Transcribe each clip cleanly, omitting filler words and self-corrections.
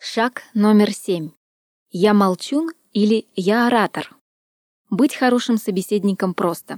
Шаг номер 7. Я молчун или я оратор? Быть хорошим собеседником просто.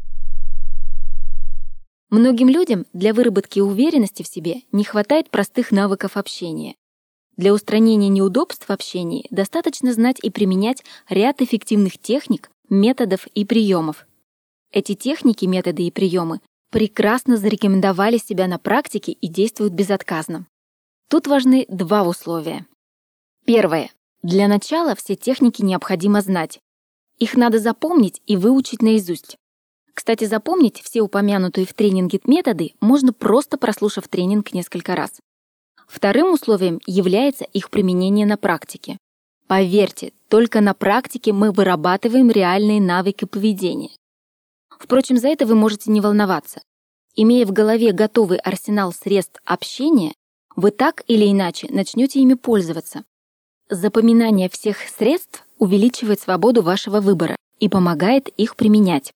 Многим людям для выработки уверенности в себе не хватает простых навыков общения. Для устранения неудобств в общении достаточно знать и применять ряд эффективных техник, методов и приемов. Эти техники, методы и приемы прекрасно зарекомендовали себя на практике и действуют безотказно. Тут важны два условия. Первое. Для начала все техники необходимо знать. Их надо запомнить и выучить наизусть. Кстати, запомнить все упомянутые в тренинге методы можно просто прослушав тренинг несколько раз. Вторым условием является их применение на практике. Поверьте, только на практике мы вырабатываем реальные навыки поведения. Впрочем, за это вы можете не волноваться. Имея в голове готовый арсенал средств общения, вы так или иначе начнете ими пользоваться. Запоминание всех средств увеличивает свободу вашего выбора и помогает их применять.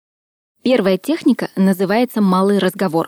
Первая техника называется «малый разговор».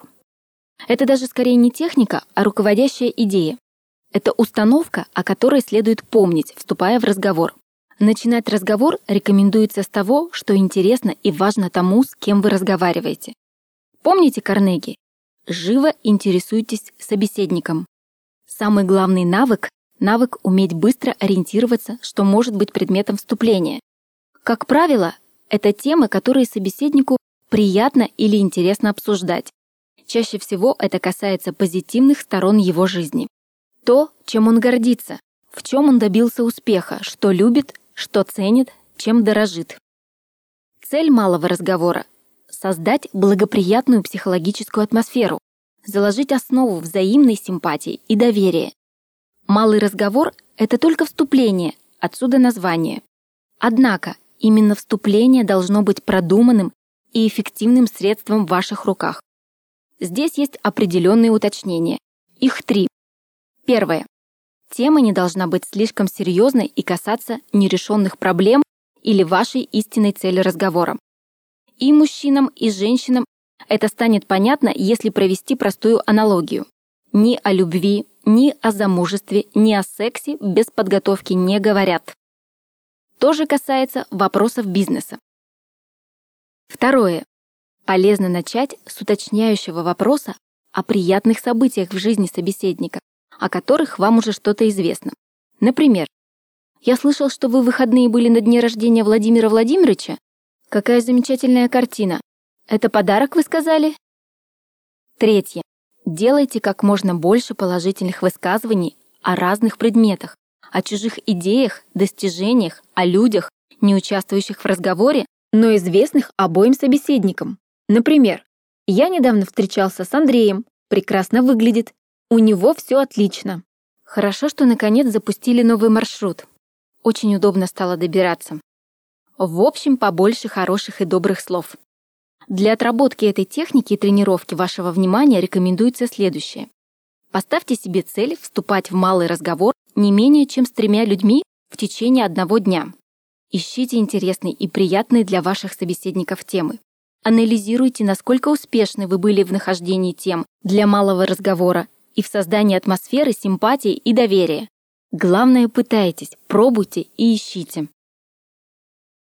Это даже скорее не техника, а руководящая идея. Это установка, о которой следует помнить, вступая в разговор. Начинать разговор рекомендуется с того, что интересно и важно тому, с кем вы разговариваете. Помните Карнеги? Живо интересуйтесь собеседником. Самый главный навык — уметь быстро ориентироваться, что может быть предметом вступления. Как правило, это темы, которые собеседнику приятно или интересно обсуждать. Чаще всего это касается позитивных сторон его жизни. То, чем он гордится, в чем он добился успеха, что любит, что ценит, чем дорожит. Цель малого разговора — создать благоприятную психологическую атмосферу, заложить основу взаимной симпатии и доверия. Малый разговор — это только вступление, отсюда название. Однако именно вступление должно быть продуманным и эффективным средством в ваших руках. Здесь есть определенные уточнения. Их 3. Первое. Тема не должна быть слишком серьезной и касаться нерешенных проблем или вашей истинной цели разговора. И мужчинам, и женщинам это станет понятно, если провести простую аналогию. Ни о любви, ни о замужестве, ни о сексе без подготовки не говорят. То же касается вопросов бизнеса. Второе. Полезно начать с уточняющего вопроса о приятных событиях в жизни собеседника, о которых вам уже что-то известно. Например, «Я слышал, что вы в выходные были на дне рождения Владимира Владимировича? Какая замечательная картина! Это подарок, вы сказали?» Третье. Делайте как можно больше положительных высказываний о разных предметах, о чужих идеях, достижениях, о людях, не участвующих в разговоре, но известных обоим собеседникам. Например, «Я недавно встречался с Андреем, прекрасно выглядит, у него все отлично. Хорошо, что наконец запустили новый маршрут. Очень удобно стало добираться». В общем, побольше хороших и добрых слов. Для отработки этой техники и тренировки вашего внимания рекомендуется следующее. Поставьте себе цель вступать в малый разговор не менее чем с 3 людьми в течение 1 дня. Ищите интересные и приятные для ваших собеседников темы. Анализируйте, насколько успешны вы были в нахождении тем для малого разговора и в создании атмосферы симпатии и доверия. Главное, пытайтесь, пробуйте и ищите.